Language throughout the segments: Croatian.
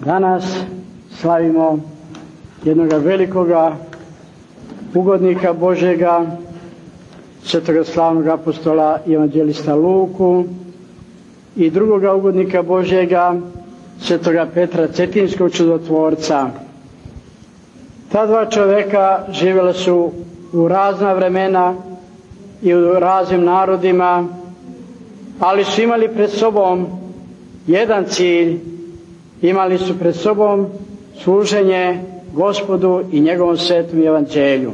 Danas slavimo jednoga velikoga ugodnika Božjega, svetoga slavnog apostola i evanđelista Luku, i drugoga ugodnika Božjega, svetoga Petra Cetinskog čudotvorca. Ta dva čovjeka živjela su u razna vremena i u raznim narodima, ali su imali pred sobom jedan cilj. Imali su pred sobom služenje Gospodu i njegovom svetom evanđelju.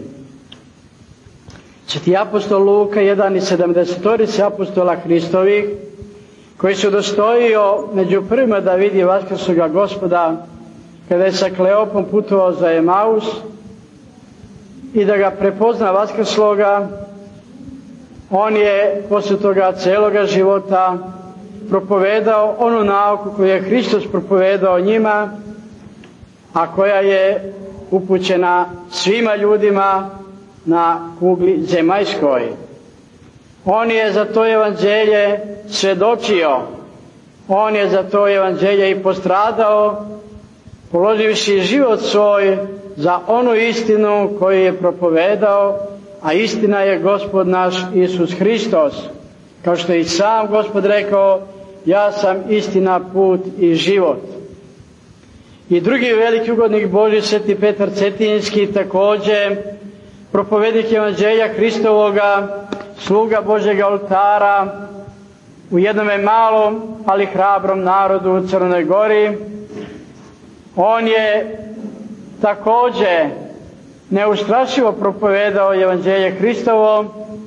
Sveti apostol Luka, jedan iz 70 apostola Hristovih, koji se udostojio među prvima da vidi vaskrsloga Gospoda kada je sa Kleopom putovao za Emaus i da ga prepozna vaskrsloga, on je poslije toga cijeloga života propovedao onu nauku koju je Hristos propovedao njima, a koja je upućena svima ljudima na kugli zemaljskoj. On je za to evanđelje svjedočio, on je za to evanđelje i postradao, položivši život svoj za onu istinu koju je propovedao, a istina je Gospod naš Isus Hristos. Kao što je i sam Gospod rekao: ja sam istina, put i život. I drugi veliki ugodnik Božji, sveti Petar Cetinski, također propovednik evanđelja Hristovoga, sluga Božjega oltara u jednome malom ali hrabrom narodu u Crnoj Gori. On je također neustrašivo propovedao evanđelje Hristovo.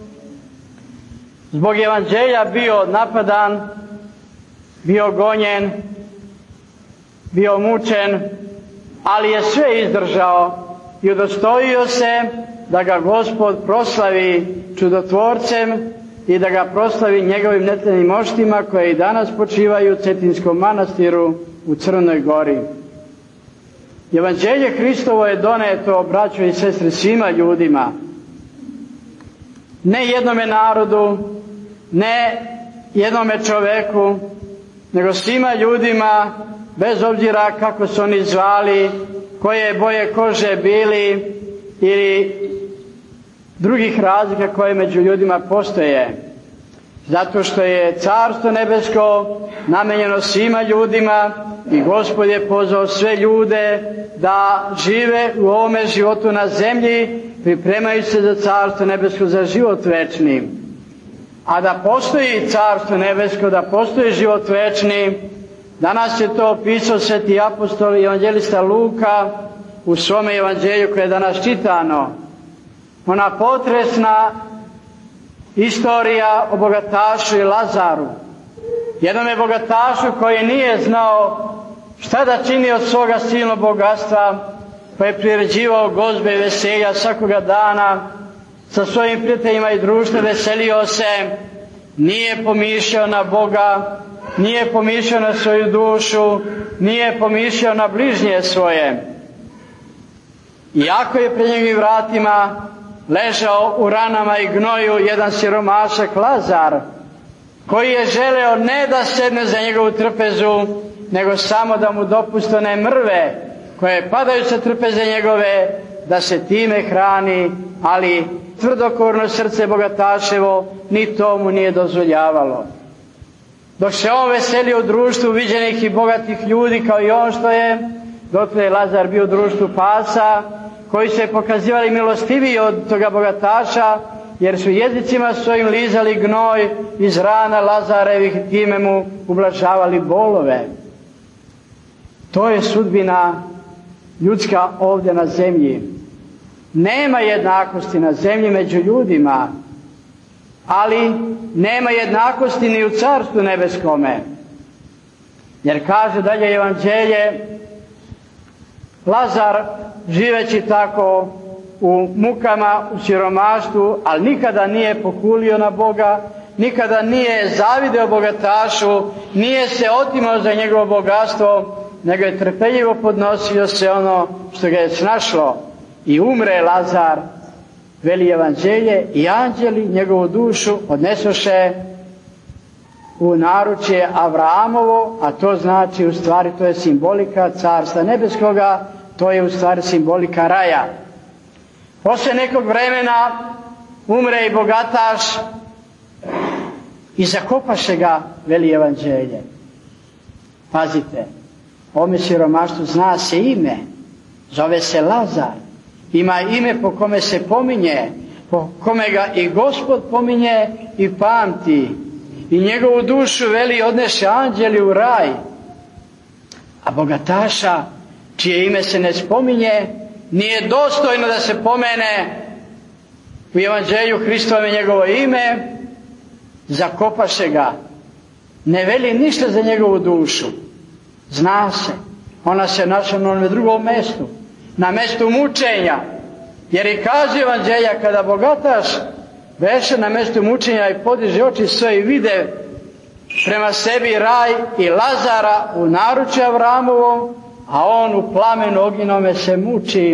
Zbog evanđelja bio napadan, bio gonjen, bio mučen, ali je sve izdržao i udostojio se da ga Gospod proslavi čudotvorcem i da ga proslavi njegovim netlenim moštima koje i danas počivaju u Cetinskom manastiru u Crnoj Gori. Evanđelje Hristovo je doneto, braćo i sestre, svima ljudima, ne jednome narodu, ne jednome čoveku, nego svima ljudima, bez obzira kako su oni zvali, koje boje kože bili ili drugih razlika koje među ljudima postoje. Zato što je Carstvo nebesko namijenjeno svima ljudima i Gospod je pozvao sve ljude da žive u ovome životu na zemlji, pripremaju se za Carstvo nebesko, za život večni. A da postoji Carstvo nebesko, da postoji život večni, danas je to opisao sveti apostol i evanđelista Luka u svome evanđelju koje je danas čitano. Ona potresna istorija o bogatašu i Lazaru. Jednome bogatašu koji nije znao šta da čini od svoga silnog bogatstva, pa je priređivao gozbe i veselja svakoga dana, sa svojim prijateljima i društvom veselio se, nije pomišljao na Boga, nije pomišljao na svoju dušu, nije pomišljao na bližnje svoje. Iako je pred njegovim vratima ležao u ranama i gnoju jedan siromašak Lazar, koji je želeo ne da sedne za njegovu trpezu, nego samo da mu dopusti one mrve koje padaju sa trpeze njegove, da se time hrani, ali tvrdokorno srce bogataševo ni to mu nije dozvoljavalo. Dok se on veselio u društvu viđenih i bogatih ljudi kao i on što je, dotle je Lazar bio u društvu pasa, koji se pokazivali milostiviji od toga bogataša, jer su jezicima svojim lizali gnoj iz rana Lazarevih, time mu ublažavali bolove. To je sudbina ljudska ovdje na zemlji. Nema jednakosti na zemlji među ljudima, ali nema jednakosti ni u Carstvu nebeskome. Jer kaže dalje evanđelje, Lazar živeći tako u mukama, u siromaštvu, ali nikada nije pokulio na Boga, nikada nije zavideo bogatašu, nije se otimao za njegovo bogatstvo, nego je trpeljivo podnosio se ono što ga je snašlo. I umre Lazar, veli evanđelje, i anđeli njegovu dušu odnesoše u naručje Avramovo, a to znači u stvari to je simbolika Carstva nebeskoga, to je u stvari simbolika raja. Poslije nekog vremena umre i bogataš i zakopaše ga, veli Evanđelje. Pazite, ovome siromaštvu zna se ime, zove se Lazar, ima ime po kome se pominje, po kome ga i Gospod pominje i pamti, i njegovu dušu, veli, odneše anđeli u raj. A bogataša, čije ime se ne spominje, nije dostojno da se pomene u Evanđelju Hristovom njegovo ime, zakopaše ga. Ne veli ništa za njegovu dušu. Zna se, ona se našla na onom drugom mjestu, na mjestu mučenja. Jer i kaže Evanđelja, kada bogataš veše na mjestu mučenja i podiže oči svoje i vide prema sebi raj i Lazara u naručju Avramovom, a on u plamenu ognjenome se muči,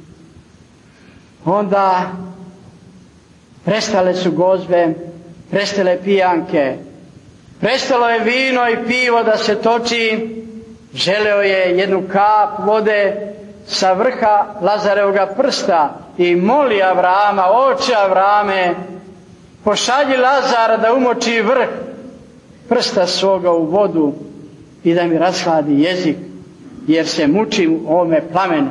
onda prestale su gozbe, prestale pijanke, prestalo je vino i pivo da se toči, želeo je jednu kap vode sa vrha Lazarevoga prsta i moli Avrama, oče Avrame, pošalji Lazara da umoči vrh prsta svoga u vodu i da mi rashladi jezik, jer se mučim u ovome plamenu.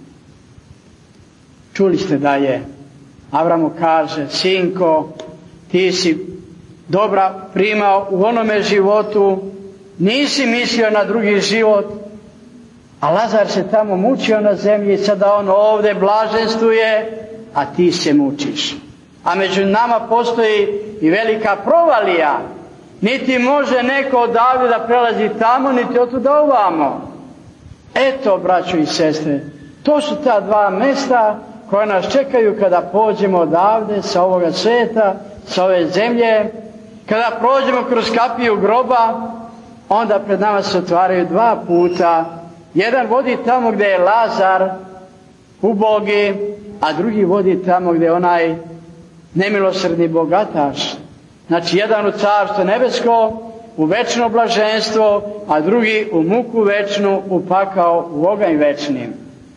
Čuli ste da je Avram kaže, sinko, ti si dobra primao u onome životu, nisi mislio na drugi život, a Lazar se tamo mučio na zemlji i sada on ovdje blaženstuje, a ti se mučiš. A među nama postoji i velika provalija. Niti može neko odavde da prelazi tamo, niti otuda ovamo. Eto, braćo i sestre, to su ta dva mjesta koja nas čekaju kada pođemo odavde sa ovoga svijeta, sa ove zemlje. Kada prođemo kroz kapiju groba, onda pred nama se otvaraju dva puta. Jedan vodi tamo gdje je Lazar ubogi, a drugi vodi tamo gdje je onaj nemilosrdni bogataš. Znači, jedan u Carstvo nebesko, u večno blaženstvo, a drugi u muku večnu, u pakao, u oganj večnim.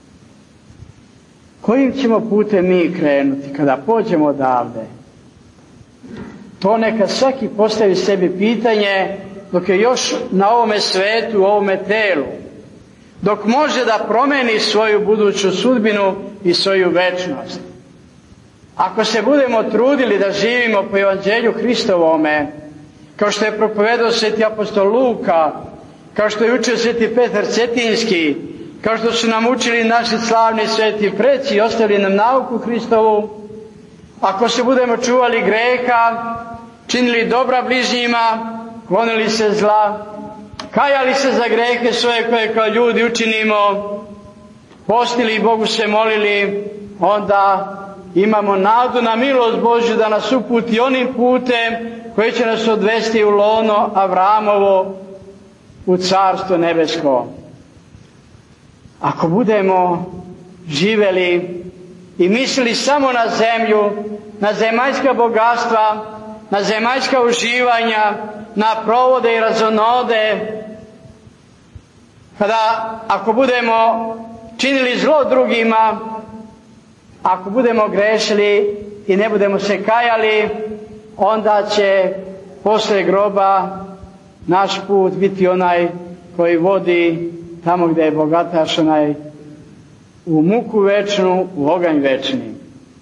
Kojim ćemo putem mi krenuti kada pođemo odavde? To neka svaki postavi sebi pitanje dok je još na ovome svetu, u ovome telu. Dok može da promeni svoju buduću sudbinu i svoju večnost. Ako se budemo trudili da živimo po Evanđelju Hristovome, kao što je propovedao sveti apostol Luka, kao što je učio sveti Petar Cetinski, kao što su nam učili naši slavni sveti preci i ostali nam nauku Hristovu, ako se budemo čuvali greha, činili dobra bližnjima, klonili se zla, kajali se za grehe svoje koje kao ljudi učinimo, postili i Bogu se molili, onda imamo nadu na milost Božju da nas uputi onim putem koji će nas odvesti u lono Avramovo, u Carstvo nebesko. Ako budemo živjeli i mislili samo na zemlju, na zemaljska bogatstva, na zemaljska uživanja, na provode i razonode, ako budemo činili zlo drugima, ako budemo grešili i ne budemo se kajali, onda će poslije groba naš put biti onaj koji vodi tamo gdje je bogataš, onaj u muku večnu, u oganj večni.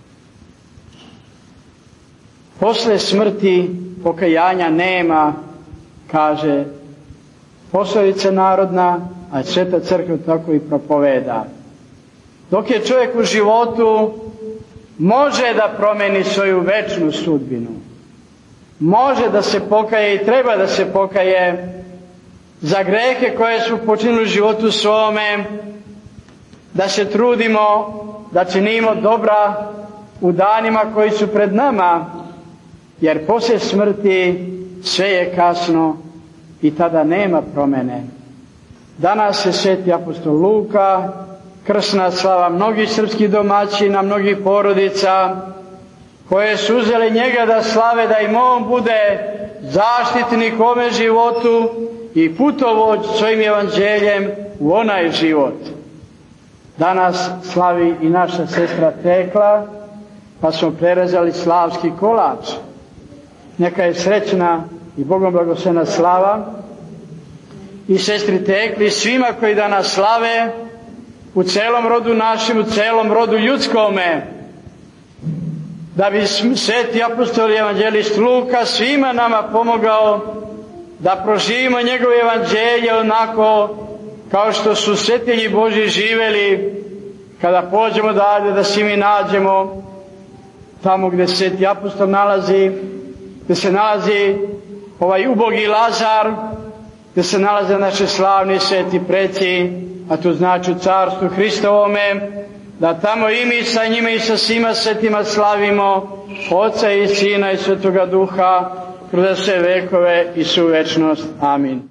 Poslije smrti pokajanja nema, kaže poslovica narodna, a Sveta crkva tako i propoveda. Dok je čovjek u životu, može da promeni svoju večnu sudbinu. Može da se pokaje i treba da se pokaje za grehe koje su počinili u životu svome, da se trudimo, da činimo dobra u danima koji su pred nama, jer poslije smrti sve je kasno i tada nema promjene. Danas je sveti apostol Luka, krsna slava mnogih srpskih domaćina, mnogih porodica, koje su uzeli njega da slave, da im on bude zaštitnik ome životu i putovođ svojim evanđeljem u onaj život. Danas slavi i naša sestra Tekla, pa smo prerezali slavski kolač. Neka je srećna i Bogom blagoslovena slava i sestri Tekli, svima koji danas slave, u celom rodu našem, u celom rodu ljudskome, da bi sveti apostol i evanđelist Luka svima nama pomogao da proživimo njegovo evanđelje onako kao što su svetinji Božji živeli. Kada pođemo dalje, da svi mi nađemo tamo gdje sveti apostol nalazi, gdje se nalazi ovaj ubogi Lazar, gdje se nalaze naši slavni sveti preci, a to znači u carstvu Hristovome, da tamo i mi sa njima i sa svima svetima slavimo Oca i Sina i Svetoga Duha kroz sve vekove i svu večnost. Amin.